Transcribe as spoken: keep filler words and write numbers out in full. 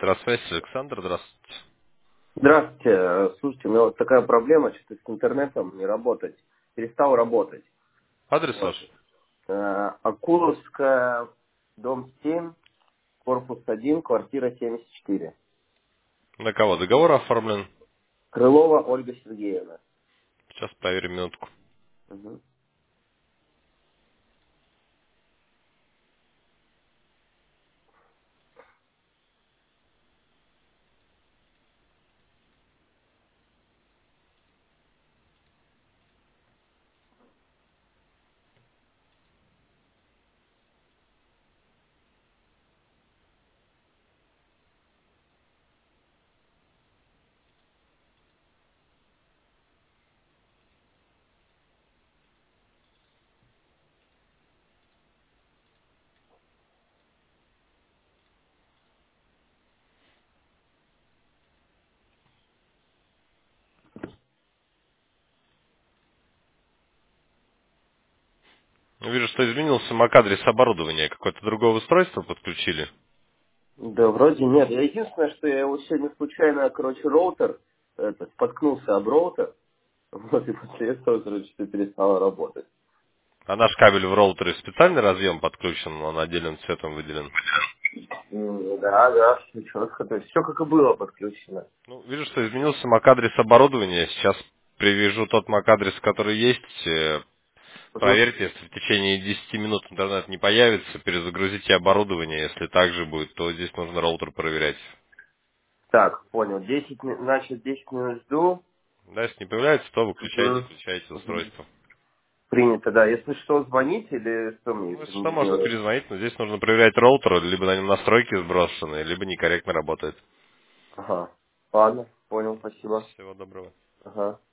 Электросвязь, Александр, здравствуйте. Здравствуйте. Э, Слушайте, у меня вот такая проблема, что с интернетом не работать. Перестал работать. Адрес Вот. ваш? Э, Акуловская, дом семь, корпус один, квартира семьдесят четыре. На кого договор оформлен? Крылова Ольга Сергеевна. Сейчас проверим минутку. Мгм. Вижу, что изменился MAC-адрес оборудования. Какое-то другое устройство подключили. Да, вроде нет. Я единственное, что я его сегодня случайно, короче, роутер, это, споткнулся об роутер, вот, и после этого, короче, все перестало работать. А наш кабель в роутере специальный разъем подключен, он отдельным цветом выделен. М, Да, да, все четко. То есть все как и было подключено. Ну, вижу, что изменился MAC-адрес оборудования. Сейчас привяжу тот MAC-адрес, который есть. Э, Мгм. Проверьте, если в течение десяти минут интернет не появится, перезагрузите оборудование. Если так же будет, то здесь нужно роутер проверять. Так, понял. десять ми- значит, десять минут жду. Да, если не появляется, то выключайте, Мгм. включайте Мгм. устройство. Принято, да. Если что, звоните или что мне Ну, если что, можно делать? перезвонить, но здесь нужно проверять роутер, либо на нем настройки сброшены, либо некорректно работает. Ага. Ладно, понял, спасибо. Всего доброго. Ага.